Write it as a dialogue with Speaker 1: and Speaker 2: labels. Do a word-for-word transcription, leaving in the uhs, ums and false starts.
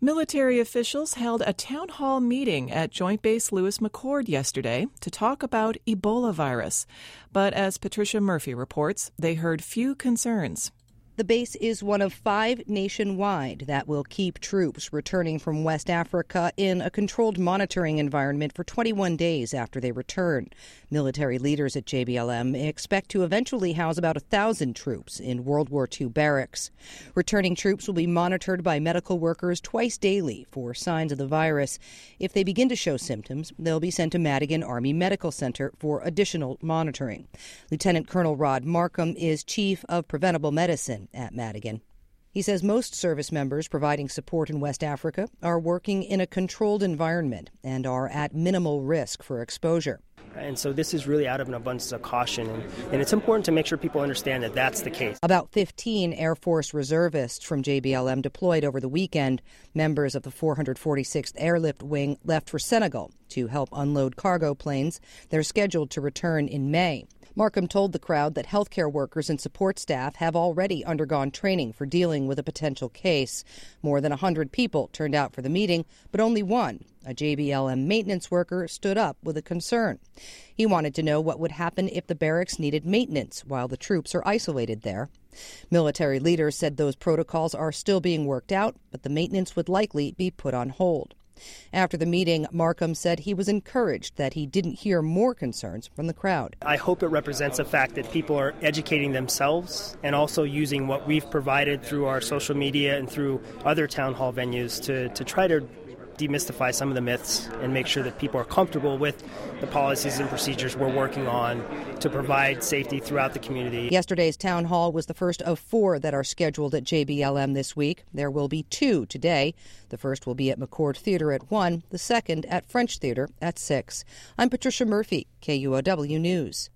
Speaker 1: Military officials held a town hall meeting at Joint Base Lewis McChord yesterday to talk about Ebola virus. But as Patricia Murphy reports, they heard few concerns.
Speaker 2: The base is one of five nationwide that will keep troops returning from West Africa in a controlled monitoring environment for twenty-one days after they return. Military leaders at J B L M expect to eventually house about one thousand troops in World War Two barracks. Returning troops will be monitored by medical workers twice daily for signs of the virus. If they begin to show symptoms, they'll be sent to Madigan Army Medical Center for additional monitoring. Lieutenant Colonel Rod Markham is Chief of Preventable Medicine at Madigan. He says most service members providing support in West Africa are working in a controlled environment and are at minimal risk for exposure.
Speaker 3: And so this is really out of an abundance of caution, and, and it's important to make sure people understand that that's the case.
Speaker 2: About fifteen Air Force reservists from J B L M deployed over the weekend. Members of the four hundred forty-sixth Airlift Wing left for Senegal to help unload cargo planes. They're scheduled to return in May. Markham told the crowd that healthcare workers and support staff have already undergone training for dealing with a potential case. More than one hundred people turned out for the meeting, but only one, a J B L M maintenance worker, stood up with a concern. He wanted to know what would happen if the barracks needed maintenance while the troops are isolated there. Military leaders said those protocols are still being worked out, but the maintenance would likely be put on hold. After the meeting, Markham said he was encouraged that he didn't hear more concerns from the crowd.
Speaker 3: I hope it represents the fact that people are educating themselves and also using what we've provided through our social media and through other town hall venues to, to try to demystify some of the myths and make sure that people are comfortable with the policies and procedures we're working on to provide safety throughout the community.
Speaker 2: Yesterday's town hall was the first of four that are scheduled at J B L M this week. There will be two today. The first will be at McChord Theater at one, the second at French Theater at six. I'm Patricia Murphy, K U O W News.